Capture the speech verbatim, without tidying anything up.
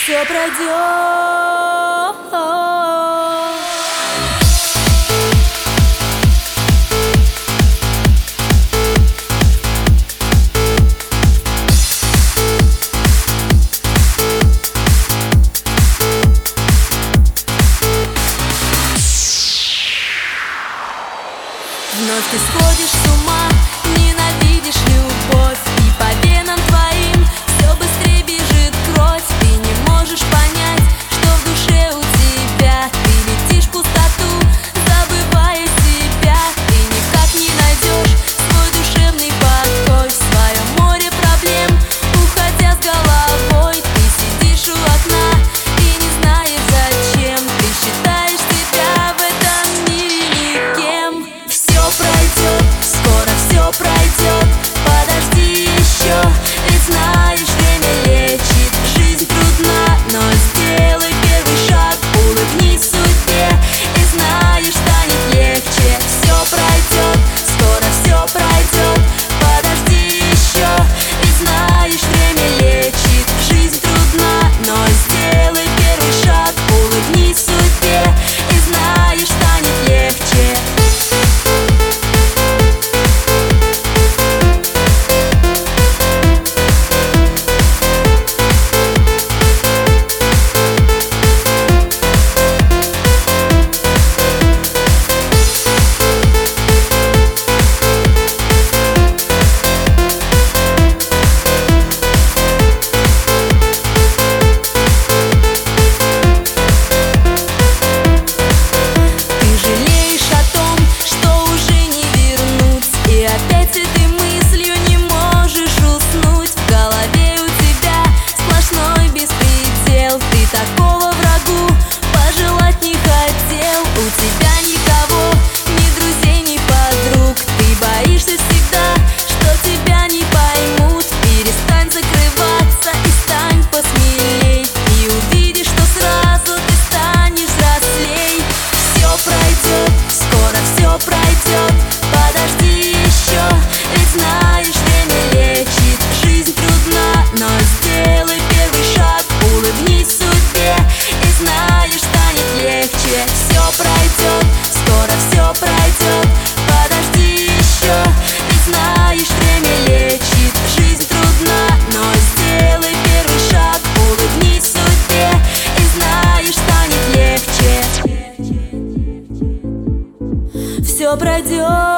все пройдет. Вновь ты сходишь с ума, ненавидишь любовь, и по венам твоим все быстрее бежит кровь. Ты не можешь понять, что в душе у тебя. Ты летишь в пустоту, забывая себя. Ты никак не найдешь свой душевный покой. В своем море проблем, уходя с головой, ты сидишь у окна и не знаешь зачем. Ты считаешь себя в этом мире никем. Все пройдет, скоро все пройдет. Подожди еще, ведь знаешь, время лечит. Жизнь трудна, но сделай первый шаг. Улыбнись судьбе и знаешь, станет легче. Все пройдет, скоро все пройдет. Подожди еще, ведь знаешь, время лечит. Жизнь трудна, но сделай первый шаг. Улыбнись судьбе и знаешь, станет легче. Такого врагу пожелать не хотел. У тебя никого, ни друзей, ни подруг. Ты боишься всегда, что тебя не поймут. Перестань закрываться и стань посмелей. И увидишь, что сразу ты станешь взрослей. Все пройдет, скоро все пройдет. Подожди еще, ведь знаешь, время лечит. Жизнь трудна, но сделай первый шаг. Улыбнись судьбе и знаешь, станет легче. Все пройдет, скоро все пройдет. Подожди еще, ведь знаешь, время лечит. Жизнь трудна, но сделай первый шаг. Улыбнись судьбе и знаешь, станет легче. Все пройдет.